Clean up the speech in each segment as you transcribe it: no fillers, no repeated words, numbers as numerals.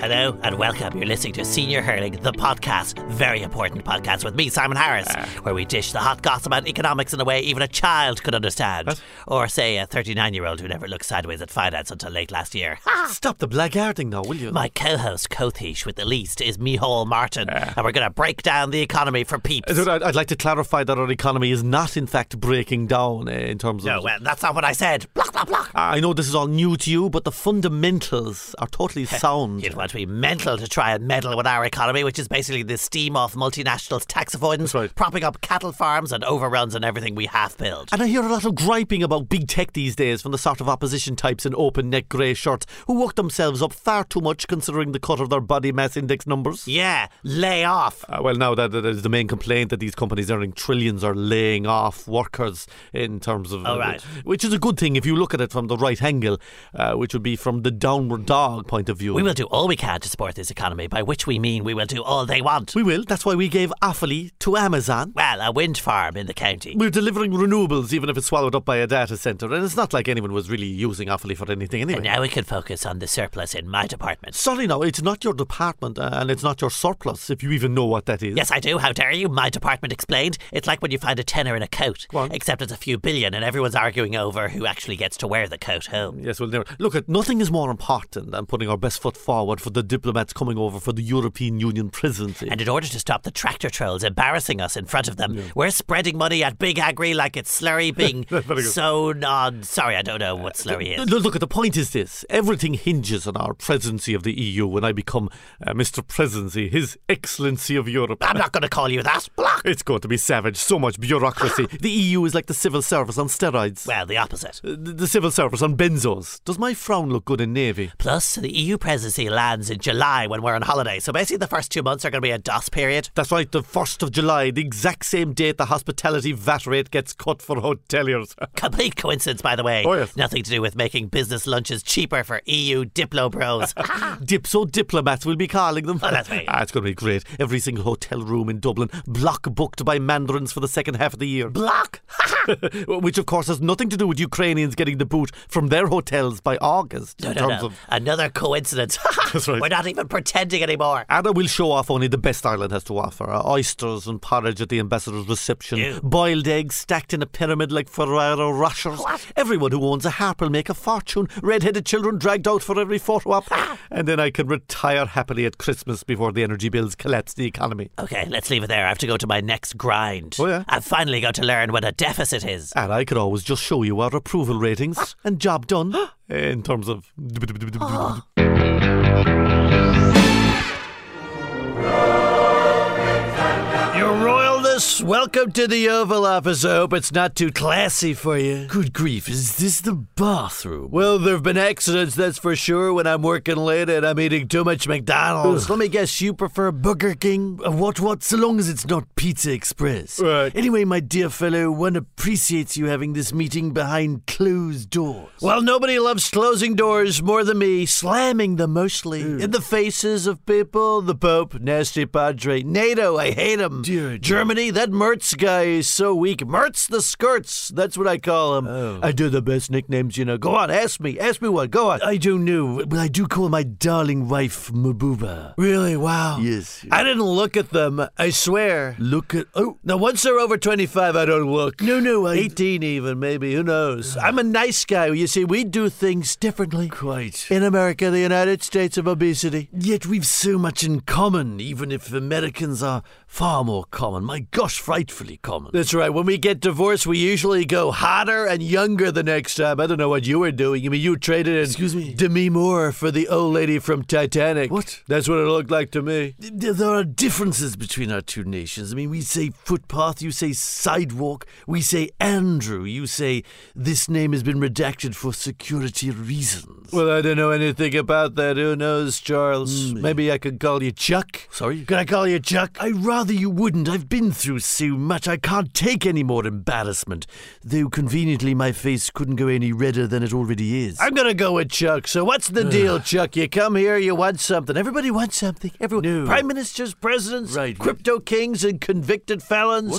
Hello and welcome. You're listening to Senior Hurling, the podcast, very important podcast with me, Simon Harris, where we dish the hot gossip about economics in a way even a child could understand. What? Or say a 39-year-old who never looked sideways at finance until late last year. Stop the blackguarding now, will you? My co-host, Cothish with the least, is Micheál Martin, and we're going to break down the economy for peeps. I'd like to clarify that our economy is not in fact breaking down in terms of... No, well, that's not what I said. Block, block, block. I know this is all new to you, but the fundamentals are totally sound. You'd want to be mental to try and meddle with our economy, which is basically the steam off multinationals' tax avoidance, That's right. propping up cattle farms and overruns on everything we half build. And I hear a lot of griping about big tech these days from the sort of opposition types in open neck grey shirts who work themselves up far too much considering the cut of their body mass index numbers. Yeah, lay off. Well, now that is the main complaint, that these companies earning trillions are laying off workers in terms of... Oh, right. Which is a good thing if you look at it from the right angle, which would be from the downward dog point of view. We will do all we can to support this economy, by which we mean we will do all they want. We will. That's why we gave Offaly to Amazon. Well, a wind farm in the county. We're delivering renewables even if it's swallowed up by a data centre, and it's not like anyone was really using Offaly for anything anyway. And now we can focus on the surplus in my department. Sorry now, it's not your department and it's not your surplus, if you even know what that is. Yes, I do. How dare you? My department explained. It's like when you find a tenner in a coat, Go on. except it's a few billion and everyone's arguing over who actually gets to wear the coat home. Yes, well, look, nothing is more important than putting our best foot forward for the diplomats coming over for the European Union presidency. And in order to stop the tractor trolls embarrassing us in front of them, we're spreading money at Big Agri like it's slurry being Very good. so sorry, I don't know what slurry is. Look, the point is this. Everything hinges on our presidency of the EU when I become Mr. Presidency, His Excellency of Europe. I'm not going to call you that. Block. It's going to be savage. So much bureaucracy. The EU is like the civil service on steroids. Well, the opposite. The civil service on benzos. Does my frown look good in navy? Plus, the EU presidency lands in July when we're on holiday. So basically the first 2 months are going to be a DOS period. That's right, the 1st of July, the exact same date the hospitality VAT rate gets cut for hoteliers. Complete coincidence, by the way. Oh, yes. Nothing to do with making business lunches cheaper for EU Diplo bros. Dipso diplomats we'll be calling them. Oh, that's right. It's going to be great. Every single hotel room in Dublin block booked by mandarins for the second half of the year. Block. Which of course has nothing to do with Ukrainians getting the boot from their hotels by August. No. Another coincidence. That's right. We're not even pretending anymore. And I will show off only the best Ireland has to offer. Oysters and porridge at the ambassador's reception. Ew. Boiled eggs stacked in a pyramid like Ferrero Rochers. What? Everyone who owns a harp will make a fortune. Red-headed children dragged out for every photo op. And then I can retire happily at Christmas before the energy bills collapse the economy. Okay, let's leave it there. I have to go to my next grind. Oh, yeah? I've finally got to learn what a deficit is. And I could always just show you our approval ratings. And job done. In terms of... Your Royalness, welcome to the Oval Office. I hope it's not too classy for you. Good grief, is this the bathroom? Well, there have been accidents, that's for sure, when I'm working late and I'm eating too much McDonald's. Let me guess, you prefer Burger King? What, so long as it's not Pizza Express. Right. Anyway, my dear fellow, one appreciates you having this meeting behind closed doors. Well, nobody loves closing doors more than me, slamming them mostly in the faces of people. The Pope, nasty padre. NATO, I hate him. Dear Germany, that Mertz guy is so weak. Mertz the skirts, that's what I call him. Oh. I do the best nicknames, you know. Go on, ask me what, go on. I don't know, but I do call my darling wife Mabuba. Really? Wow. Yes. I didn't look at them, I swear. Look at... Oh, Now, once they're over 25, I don't look. No, I... 18 even, maybe, who knows? I'm a nice guy. You see, we do things differently. Quite. In America, the United States of obesity. Yet we've so much in common, even if Americans are far more common. My gosh, frightfully common. That's right. When we get divorced, we usually go hotter and younger the next time. I don't know what you were doing. I mean, you traded in Excuse me? Demi Moore for the old lady from Titanic. What? That's what it looked like to me. There are differences between our two nations. I mean, we say footpath, you say sidewalk, we say Andrew, you say this name has been redacted for security reasons. Well, I don't know anything about that. Who knows, Charles? Maybe I could call you Chuck. Sorry? Can I call you Chuck? I rather you wouldn't. I've been through so much. I can't take any more embarrassment. Though conveniently my face couldn't go any redder than it already is. I'm going to go with Chuck. So what's the deal, Chuck? You come here, you want something. Everybody wants something. Everyone. No. Prime ministers, presidents, Right. crypto kings and convicted felons. What?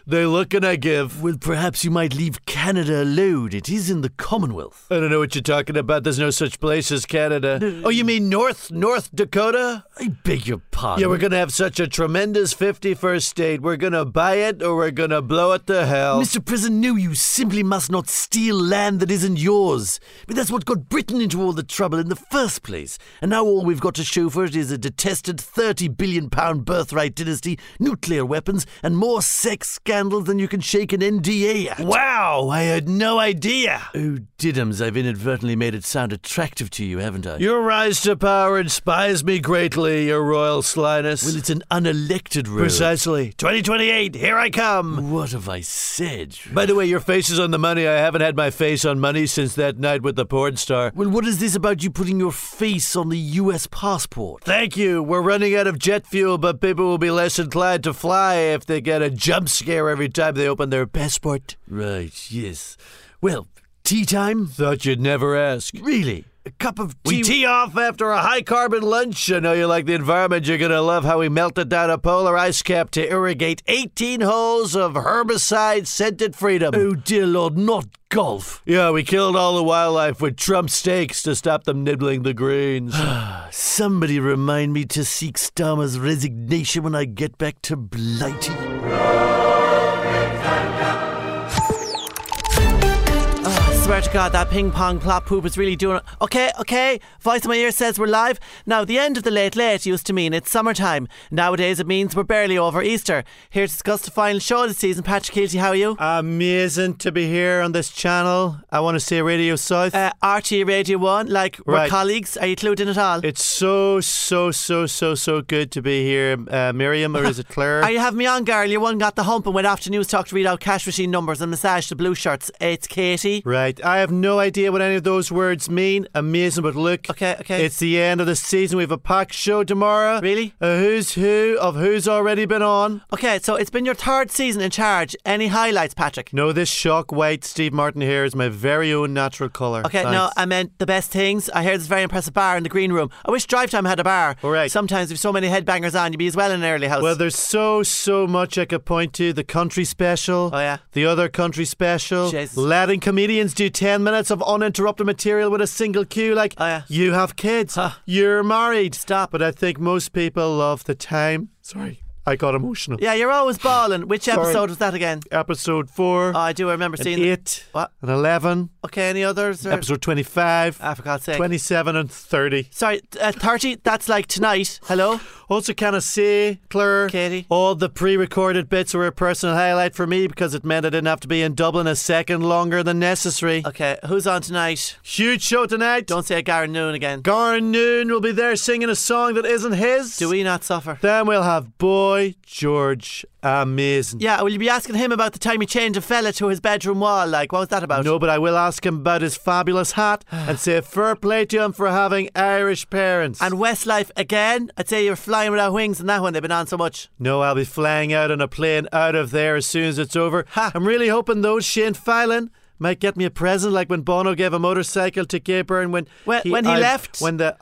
They look and I give. Well, perhaps you might leave Canada alone. It is in the Commonwealth. I don't know what you're talking about. There's no such place as Canada. Oh, you mean North Dakota? I beg your pardon. Yeah, we're going to have such a tremendous 51st state. We're going to buy it or we're going to blow it to hell. Mr. President, no, you simply must not steal land that isn't yours. But that's what got Britain into all the trouble in the first place. And now all we've got to show for it is a detested £30 billion birthright dynasty, nuclear weapons, and more sex scandals than you can shake an NDA at. Wow, I had no idea. Oh, Diddums, I've inadvertently made it sound attractive to you, haven't I? Your rise to power inspires me greatly, your royal slyness. Well, it's an unelected rule. Precisely. 2028, here I come. What have I said? By the way, your face is on the money. I haven't had my face on money since that night with the porn star. Well, what is this about you putting your face on the US passport? Thank you. We're running out of jet fuel, but people will be less inclined to fly if they get a jump scare every time they open their passport. Right, yes. Well, tea time? Thought you'd never ask. Really? A cup of tea? We tee off after a high-carbon lunch. I know you like the environment. You're going to love how we melted down a polar ice cap to irrigate 18 holes of herbicide-scented freedom. Oh, dear Lord, not golf. Yeah, we killed all the wildlife with Trump steaks to stop them nibbling the greens. Somebody remind me to seek Starmer's resignation when I get back to Blighty. Swear to God, that ping pong plop poop is really doing it. Okay, voice in my ear says we're live. Now, the end of the late used to mean it's summertime. Nowadays it means we're barely over Easter. Here to discuss the final show of the season, Patrick Keelty, how are you? Amazing to be here on this channel. I want to say Radio South. RT Radio 1, like we're colleagues. Are you clued in at all? It's so good to be here. Miriam, or is it Claire? Are you having me on, Garl? You one got the hump and went off to News Talk to read out cash machine numbers and massage the blue shirts. It's Katie. Right. I have no idea what any of those words mean. Amazing, but look. Okay. It's the end of the season. We have a packed show tomorrow. Really? A who's who of who's already been on. Okay, so it's been your third season in charge. Any highlights, Patrick? No, this shock white Steve Martin hair is my very own natural colour. Okay, Thanks. No, I meant the best things. I heard this very impressive bar in the green room. I wish Drive Time had a bar. All right. Sometimes with so many headbangers on, you'd be as well in an early house. Well, there's so much I could point to. The country special. Oh, yeah. The other country special. Jesus. Letting comedians do 10 minutes of uninterrupted material with a single cue. Like, oh, yeah. You have kids. You're married. Stop. But I think most people love the time. Sorry, I got emotional. Yeah, you're always balling. Which episode was that again? Episode 4. Oh, I do. I remember seeing 8. What? And 11. Okay, any others? Or? Episode 25. For God's sake. 27 and 30. Sorry, 30? That's like tonight. Hello? Also, can I say, Claire, Katie, all the pre-recorded bits were a personal highlight for me because it meant I didn't have to be in Dublin a second longer than necessary. Okay, who's on tonight? Huge show tonight. Don't say Garen Noon again. Garen Noon will be there singing a song that isn't his. Do we not suffer? Then we'll have Boy George. Amazing. Yeah, will you be asking him about the time he changed a fella to his bedroom wall? Like, what was that about? No, but I will ask him about his fabulous hat and say fair play to him for having Irish parents. And Westlife again? I'd say you're flying without wings in that one. They've been on so much. No, I'll be flying out on a plane out of there as soon as it's over. I'm really hoping those Shane Fallon might get me a present, like when Bono gave a motorcycle to Gay Byrne when he left. When he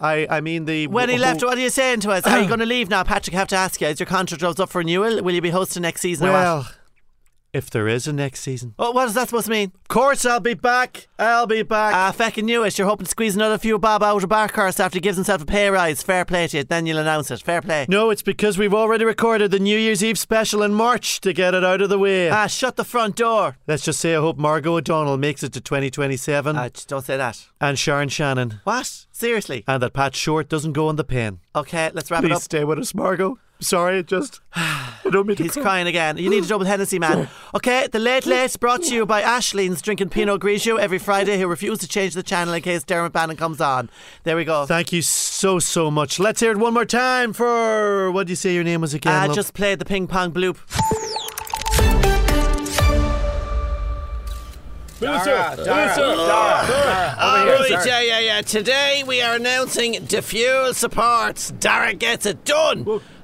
left, what are you saying to us? Are you going to leave now, Patrick? I have to ask you, is your contract up for renewal? Will you be hosting next season? Well, or what? If there is a next season. Oh, what is that supposed to mean? Of course I'll be back. Feckin' knew it. You're hoping to squeeze another few bob out of Barkhurst after he gives himself a pay rise. Fair play to you. Then you'll announce it. Fair play. No, it's because we've already recorded the New Year's Eve special in March to get it out of the way. Shut the front door. Let's just say I hope Margot O'Donnell makes it to 2027. Just don't say that. And Sharon Shannon. What? Seriously? And that Pat Short doesn't go in the pen. Okay, let's wrap it up. Please stay with us, Margot. Sorry, I don't mean to He's cry. crying again. You need a double Hennessy, man. Okay, the Late brought to you by Aislinn's drinking Pinot Grigio every Friday, who refused to change the channel in case Dermot Bannon comes on. There we go. Thank you so much. Let's hear it one more time for... What did you say your name was again, love? Just played the ping pong bloop. Dara. Yeah. Today we are announcing the fuel supports. Dara gets it done.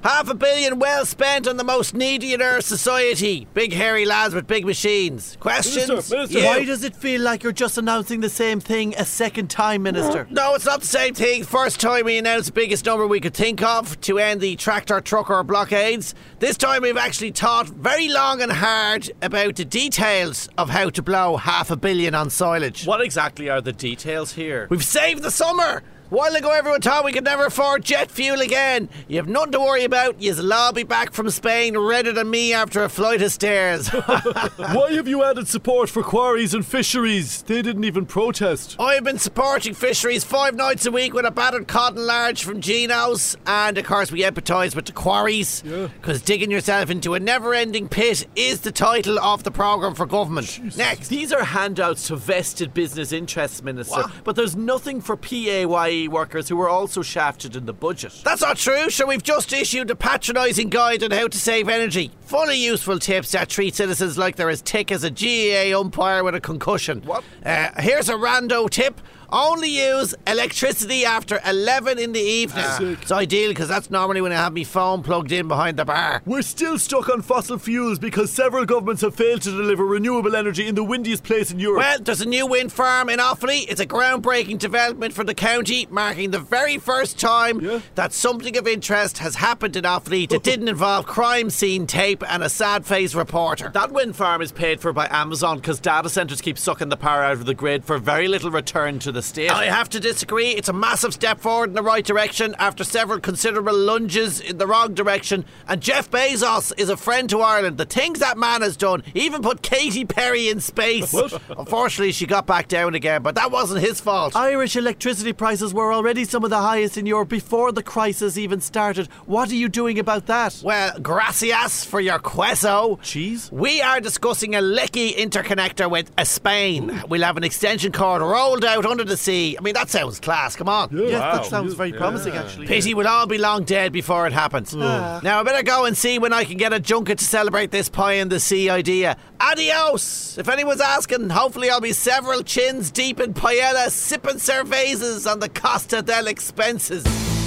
$500 million well spent on the most needy in our society. Big hairy lads with big machines. Questions? Minister. Why does it feel like you're just announcing the same thing a second time, Minister? No, it's not the same thing. First time we announced the biggest number we could think of to end the tractor-trucker blockades. This time we've actually thought very long and hard about the details of how to blow $500 million on silage. What exactly are the details here? We've saved the summer. A while ago everyone thought we could never afford jet fuel again. You have nothing to worry about. You'll all be back from Spain redder than me after a flight of stairs. Why have you added support for quarries and fisheries? They didn't even protest. I've been supporting fisheries 5 nights a week with a battered cotton large from Gino's, and of course we empathise with the quarries, because digging yourself into a never-ending pit is the title of the programme for government. Jesus. Next. These are handouts to vested business interests, Minister. What? But there's nothing for PAYE workers who were also shafted in the budget. That's not true. Sure, we've just issued a patronising guide on how to save energy. Full of useful tips that treat citizens like they're as thick as a GAA umpire with a concussion. What? Here's a rando tip. Only use electricity after 11 in the evening. It's ideal because that's normally when I have my phone plugged in behind the bar. We're still stuck on fossil fuels because several governments have failed to deliver renewable energy in the windiest place in Europe. Well, there's a new wind farm in Offaly. It's a groundbreaking development for the county, marking the very first time that something of interest has happened in Offaly that didn't involve crime scene tape and a sad-faced reporter. That wind farm is paid for by Amazon because data centres keep sucking the power out of the grid for very little return to the state. I have to disagree. It's a massive step forward in the right direction after several considerable lunges in the wrong direction. And Jeff Bezos is a friend to Ireland. The things that man has done, even put Katy Perry in space. Unfortunately, she got back down again, but that wasn't his fault. Irish electricity prices were already some of the highest in Europe before the crisis even started. What are you doing about that? Well, gracias for your queso. Cheese? We are discussing a Lickey interconnector with Spain. We'll have an extension cord rolled out under the sea. I mean, that sounds class. Come on. Yes, that sounds very promising, actually. Pity we'll all be long dead before it happens. Now, I better go and see when I can get a junket to celebrate this pie in the sea idea. Adios! If anyone's asking, hopefully I'll be several chins deep in paella, sipping cervezas on the Costa del Expenses.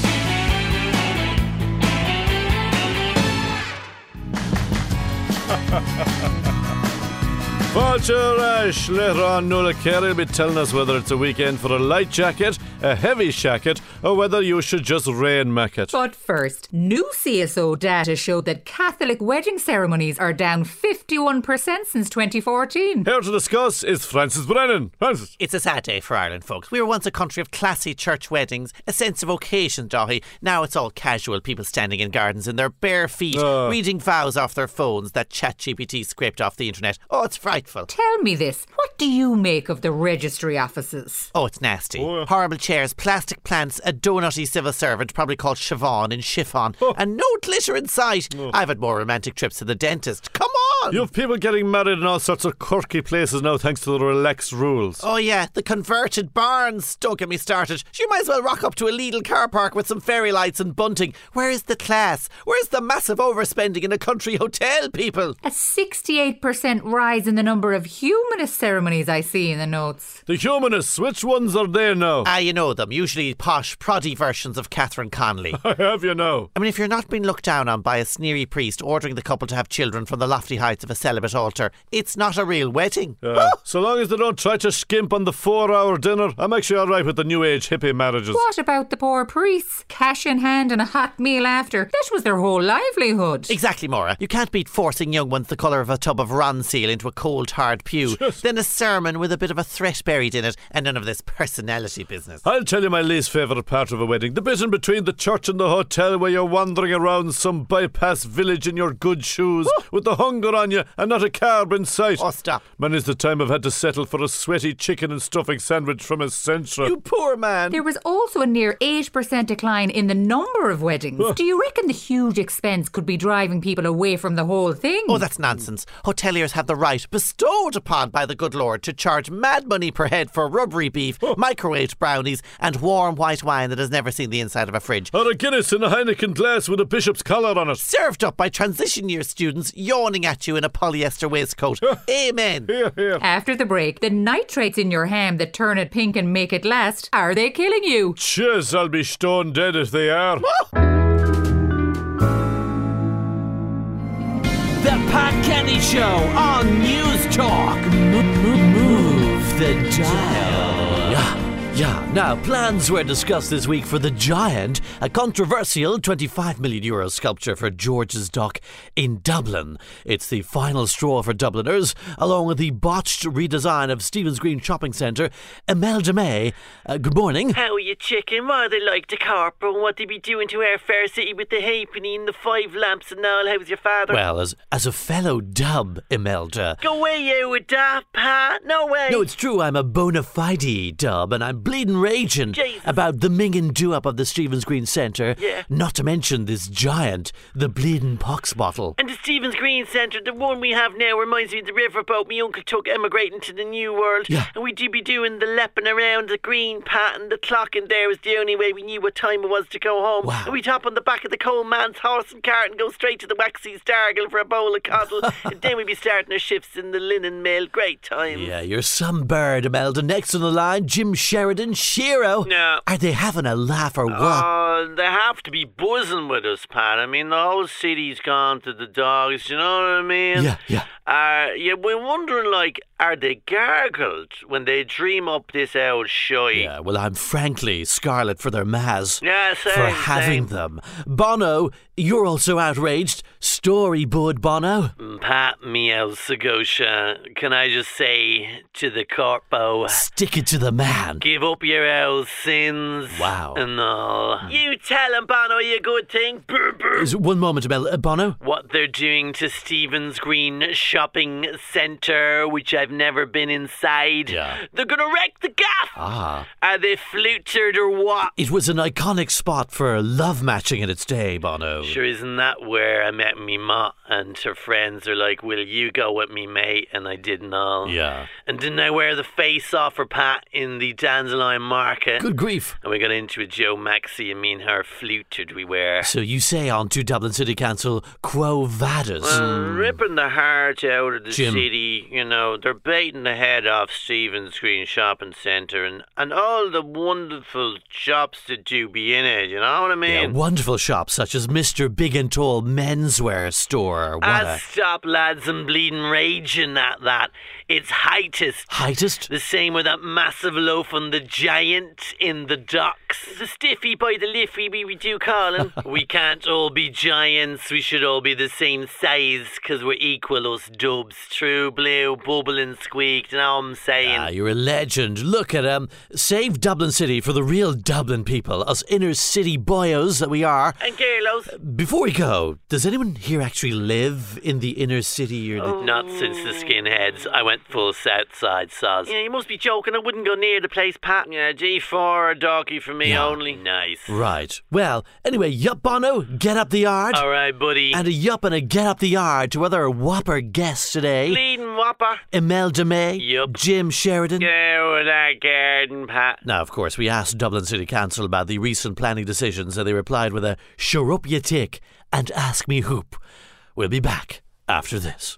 Fáilte Ash, later on Nuala Carey will be telling us whether it's a weekend for a light jacket, a heavy shacket, or whether you should just rain mack it. But first, new CSO data showed that Catholic wedding ceremonies are down 51% since 2014. Here to discuss is Francis Brennan. Francis. It's a sad day for Ireland, folks. We were once a country of classy church weddings, a sense of occasion, Dahi. Now it's all casual, people standing in gardens in their bare feet, reading vows off their phones that ChatGPT scraped off the internet. Oh, it's frightful. Tell me this, what do you make of the registry offices? Oh, it's nasty. Horrible chairs, plastic plants, a donutty civil servant, probably called Siobhan in chiffon, and no glitter in sight. I've had more romantic trips to the dentist. Come on! You have people getting married in all sorts of quirky places now thanks to the relaxed rules. Oh yeah, the converted barns. Don't get me started. You might as well rock up to a Lidl car park with some fairy lights and bunting. Where's the class? Where's the massive overspending in a country hotel, people? A 68% rise in the number of humanist ceremonies I see in the notes. The humanists, which ones are they now? You know them. Usually posh, proddy versions of Catherine Connolly. I have you know. I mean, if you're not being looked down on by a sneery priest ordering the couple to have children from the lofty heights of a celibate altar, it's not a real wedding. So long as they don't try to skimp on the 4-hour dinner, I'm actually alright with the new age hippie marriages. What about the poor priests? Cash in hand and a hot meal after. That was their whole livelihood. Exactly, Maura. You can't beat forcing young ones the colour of a tub of Ronseal into a cold, hard pew. Then a sermon with a bit of a threat buried in it, and none of this personality business. I'll tell you my least favourite part of a wedding. The bit in between the church and the hotel where you're wandering around some bypass village in your good shoes with the hunger on you and not a carb in sight. Oh, stop. Many's the time I've had to settle for a sweaty chicken and stuffing sandwich from Essentra. You poor man. There was also a near 8% decline in the number of weddings. Do you reckon the huge expense could be driving people away from the whole thing? Oh, that's nonsense. Hoteliers have the right, bestowed upon by the good Lord, to charge mad money per head for rubbery beef, microwaved brownies, and warm white wine that has never seen the inside of a fridge. Or a Guinness in a Heineken glass with a bishop's collar on it. Served up by transition year students yawning at you in a polyester waistcoat. Amen. Here, here. After the break, the nitrates in your ham that turn it pink and make it last, are they killing you? Cheers, I'll be stone dead if they are. Pat Kenny Show on News Talk. Move the dial. Yeah, now plans were discussed this week for The Giant, a controversial €25 million sculpture for George's Dock in Dublin. It's the final straw for Dubliners, along with the botched redesign of Stephen's Green Shopping Centre. Imelda May, good morning. How are you, chicken? What are they like to corporate? What they be doing to our fair city with the halfpenny and the 5 lamps and all? How's your father? Well, as a fellow dub, Imelda. Go away, you with that, Pat. No way. No, it's true. I'm a bona fide dub, and I'm bleeding raging about the minging do-up of the Stephen's Green Centre. Yeah. Not to mention this giant, the bleeding pox bottle. And the Stephen's Green Centre, the one we have now, reminds me of the riverboat my uncle took emigrating to the New World. Yeah. And we do be doing the lepping around the green, Pat, and the clock in there was the only way we knew what time it was to go home. Wow. And we'd hop on the back of the coal man's horse and cart and go straight to the Waxy Stargill for a bowl of coddle. And then we'd be starting our shifts in the linen mill. Great times. Yeah, you're some bird, Imelda. Next on the line, Jim Sheridan, Shiro. No. Are they having a laugh or what? They have to be buzzing with us, Pat. I mean, the whole city's gone to the dogs, you know what I mean? Yeah. We're wondering, like, are they gargled when they dream up this old shite? Yeah, well, I'm frankly scarlet for their Maz. Yeah, same, for having them. Bono, you're also outraged. Storybud Bono. Pat, me El Sagosha, can I just say to the corpo, Stick it to the man. give up your old sins. Wow. And all. You tell him, Bono, you good thing. Brr, brr. One moment, Bono. What they're doing to Stephen's Green Shopping Centre, which I've never been inside. Yeah. They're gonna wreck the gaff. Ah. Are they flutered or what? It was an iconic spot for love matching in its day, Bono. Sure, isn't that where I met me ma and her friends are like, will you go with me, mate? And I didn't all. Yeah. And didn't I wear the face off for Pat in the Dandelion Market? Good grief. And we got into a Joe Maxey and me and her flutered we were. So you say on to Dublin City Council, Quo Vadis. Ripping the heart out of the Jim. city, you know, they're baiting the head off Stephen's Green Shopping Centre and all the wonderful shops that do be in it, you know what I mean? Yeah, wonderful shops such as Mr. Big and Tall Menswear Store. Stop, lads, I'm bleeding raging at that. It's heightest. Heightest? The same with that massive loaf on the Giant in the docks. The stiffy by the liffy we do call him. We can't all be giants, we should all be the same size, 'cause we're equal us dubs. True blue, bubble and squeaked, you know what I'm saying? Ah, you're a legend. Look at save Dublin City for the real Dublin people, us inner city boyos that we are. And girlos. Before we go, does anyone here actually live in the inner city? Or Not since the skinheads. I went full south side, soz. Yeah, you must be joking. I wouldn't go near the place, Pat. Yeah, G4 or doggy for me only. Nice. Right. Well, anyway, yup, Bono, get up the yard. All right, buddy. And a yup and a get up the yard to other whopper guests today. Bleeding whopper. Imelda May. Yup. Jim Sheridan. Go with that garden, Pat. Now, of course, we asked Dublin City Council about the recent planning decisions and they replied with a sure up you tick and ask me hoop. We'll be back after this.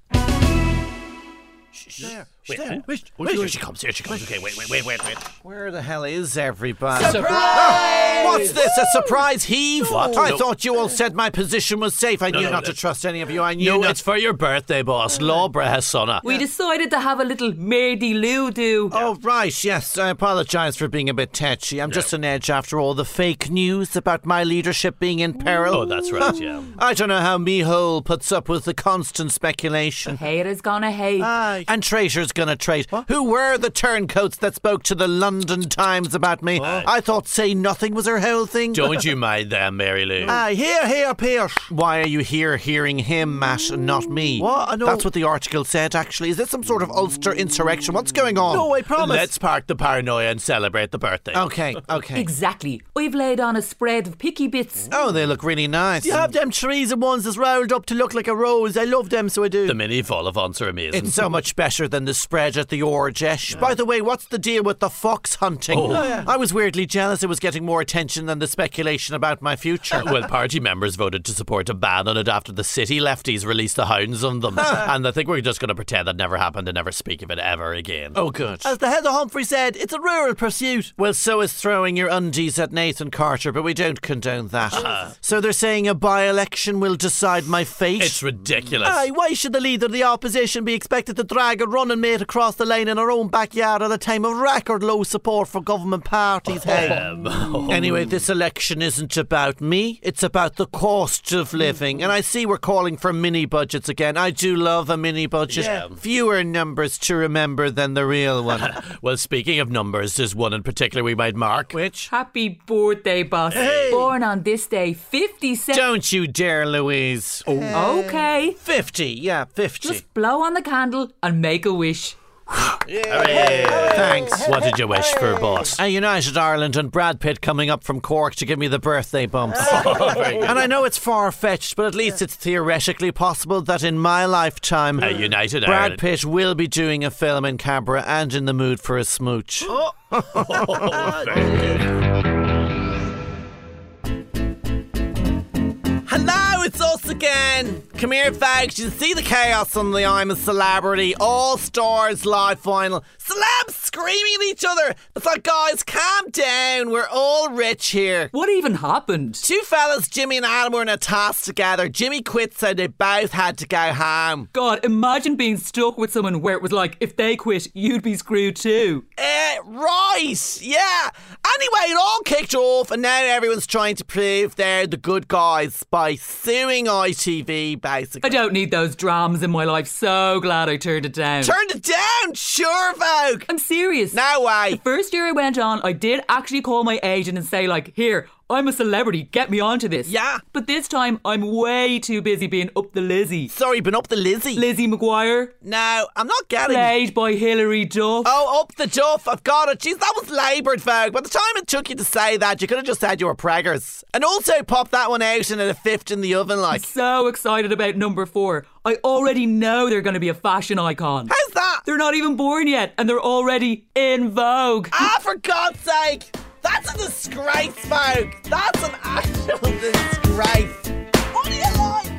Here she comes. Okay, wait. Where the hell is everybody? Surprise! What's this? A surprise heave? What? I thought you all said my position was safe. I knew not to trust any of you. I knew not. It's for your birthday, boss. Lawbra has sonna. We decided to have a little Mary-Lou do. Oh, right, yes. I apologise for being a bit tetchy. I'm just an edge after all the fake news about my leadership being in peril. Oh, that's right, yeah. I don't know how Mihole puts up with the constant speculation. Haters gonna hate. Aye. And traitors gonna trait. Who were the turncoats that spoke to the London Times about me? I thought say nothing was her whole thing. Don't you mind them, Mary Lou. Aye, here, Pierce. Why are you here hearing him, Matt, and not me? What? I know. That's what the article said, actually. Is this some sort of Ulster insurrection? What's going on? No, I promise. Let's park the paranoia and celebrate the birthday. Okay. Exactly. I've laid on a spread of picky bits. Oh, they look really nice. You have them trees and ones that's rolled up to look like a rose. I love them, so I do. The mini vol-au-vents are amazing. It's so much better than the spread at the Orgesh. By the way, what's the deal with the fox hunting? I was weirdly jealous it was getting more attention than the speculation about my future. Well, party members voted to support a ban on it after the city lefties released the hounds on them. And I think we're just going to pretend that never happened and never speak of it ever again. Oh, good. As the head of Humphrey said, it's a rural pursuit. Well, so is throwing your undies at Nathan Carter, but we don't condone that. So they're saying a by-election will decide my fate? It's ridiculous. Aye, why should the leader of the opposition be expected to drag a running mate across the lane in our own backyard at a time of record low support for government parties? Anyway, this election isn't about me, it's about the cost of living. And I see we're calling for mini budgets again. I do love a mini budget. Fewer numbers to remember than the real one. Well, speaking of numbers, there's one in particular we might mark. Which? Happy birthday, boss. Born on this day, 57. Don't you dare, Louise. Okay. 50, yeah, 50. Just blow on the candle and make a wish. Thanks. What did you wish for, boss? A United Ireland and Brad Pitt coming up from Cork to give me the birthday bumps. And I know it's far-fetched, but at least it's theoretically possible that in my lifetime A United Brad Ireland. Pitt will be doing a film in Canberra and in the mood for a smooch. Hello, it's us again. Come here, folks. You see the chaos on the I'm a Celebrity All Stars live final. Celebs screaming at each other. It's like, guys, calm down. We're all rich here. What even happened? Two fellas, Jimmy and Adam, were in a task together. Jimmy quit, so they both had to go home. God, imagine being stuck with someone where it was like, if they quit, you'd be screwed too. Right, yeah. Anyway, it all kicked off, and now everyone's trying to prove they're the good guys by suing ITV, basically. I don't need those dramas in my life. So glad I turned it down. Turned it down? Sure, Vogue. I'm serious. No way. The first year I went on, I did actually call my agent and say, like, here, I'm a celebrity, get me onto this. Yeah. But this time, I'm way too busy being up the Lizzie. Sorry, been up the Lizzie. Lizzie McGuire. No, I'm not getting Played by Hilary Duff. Oh, up the Duff, I've got it. Jeez, that was laboured, Vogue. By the time it took you to say that, you could have just said you were preggers. And also pop that one out and at a fifth in the oven, like. So excited about number 4. I already know they're going to be a fashion icon. How's that? They're not even born yet, and they're already in Vogue. Ah, for God's sake. That's a disgrace, Vogue. That's an actual disgrace. What do you like?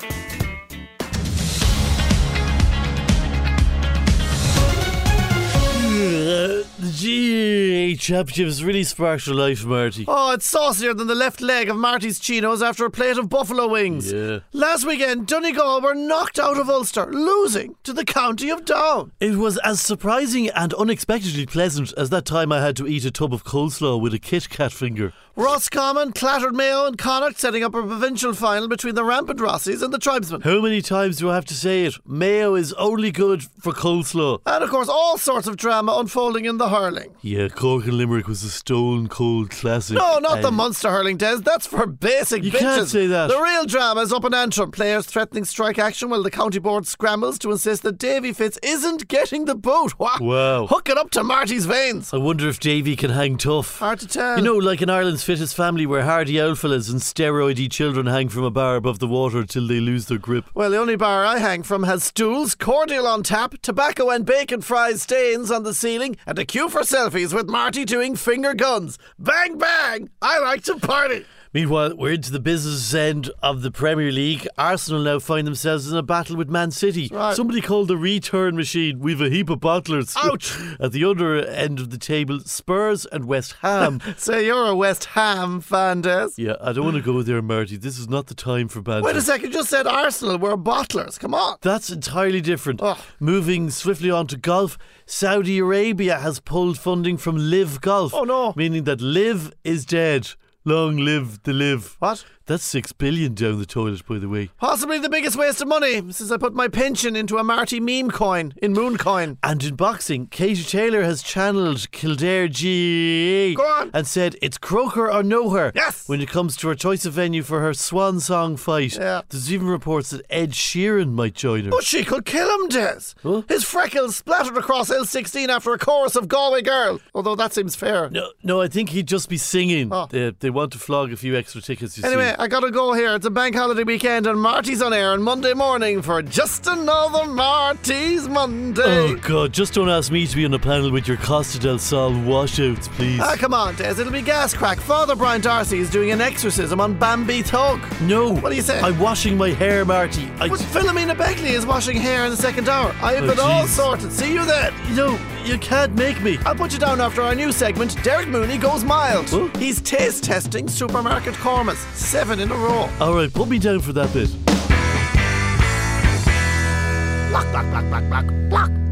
The GAA Championship has really sparked your life, Marty. Oh, it's saucier than the left leg of Marty's chinos after a plate of buffalo wings. Yeah. Last weekend, Donegal were knocked out of Ulster, losing to the county of Down. It was as surprising and unexpectedly pleasant as that time I had to eat a tub of coleslaw with a Kit Kat finger. Roscommon clattered Mayo and Connacht, setting up a provincial final between the rampant Rossies and the Tribesmen. How many times do I have to say it? Mayo is only good for coleslaw. And of course, all sorts of drama unfolding in the hurling. Yeah, Cork and Limerick was a stone cold classic. No, not the Munster hurling, Des. That's for basic You bitches. can't say that. The real drama is up in Antrim. Players threatening strike action while the county board scrambles to insist that Davy Fitz isn't getting the boot. Wow. Hook it up to Marty's veins. I wonder if Davy can hang tough. Hard to tell. You know, like in Ireland's Fittest Family, where hardy oldfellas and steroidy children hang from a bar above the water till they lose their grip. Well, the only bar I hang from has stools, cordial on tap, tobacco and bacon fries stains on the ceiling, and a queue for selfies with Marty doing finger guns. Bang, bang! I like to party. Meanwhile, we're into the business end of the Premier League. Arsenal now find themselves in a battle with Man City. Right. Somebody called the return machine. We've a heap of bottlers. Ouch. At the other end of the table, Spurs and West Ham. Say you're a West Ham fan, Des. Yeah, I don't want to go there, Marty. This is not the time for banter. Wait a second, you just said Arsenal were bottlers. Come on. That's entirely different. Ugh. Moving swiftly on to golf, Saudi Arabia has pulled funding from Live Golf. Oh, no. Meaning that Live is dead. Long live the Live. What? That's 6 billion down the toilet, by the way. Possibly the biggest waste of money since I put my pension into a Marty meme coin in Moon Coin. And in boxing, Katie Taylor has channeled Kildare GAA Go on. and said it's Croker or nowhere Yes. when it comes to her choice of venue for her swan song fight. Yeah. There's even reports that Ed Sheeran might join her. But she could kill him, Des. Huh? His freckles splattered across L16 after a chorus of Galway Girl. Although that seems fair. No, I think he'd just be singing. Oh. They want to flog a few extra tickets, you Anyway, see. Okay, I gotta go here. It's a bank holiday weekend and Marty's on air on Monday morning for Just Another Marty's Monday. Oh God, just don't ask me to be on a panel with your Costa del Sol washouts, please. Come on, Des, it'll be gas crack. Father Brian Darcy is doing an exorcism on Bambi Thug. No. What do you say? I'm washing my hair, Marty. But Philomena Beckley is washing hair in the second hour. I have it all sorted. See you then. No, you can't make me. I'll put you down after our new segment, Derek Mooney Goes Mild. Huh? He's taste testing supermarket kormas. 7 in a row. Alright, put me down for that bit. Block, block, block, block, block, block.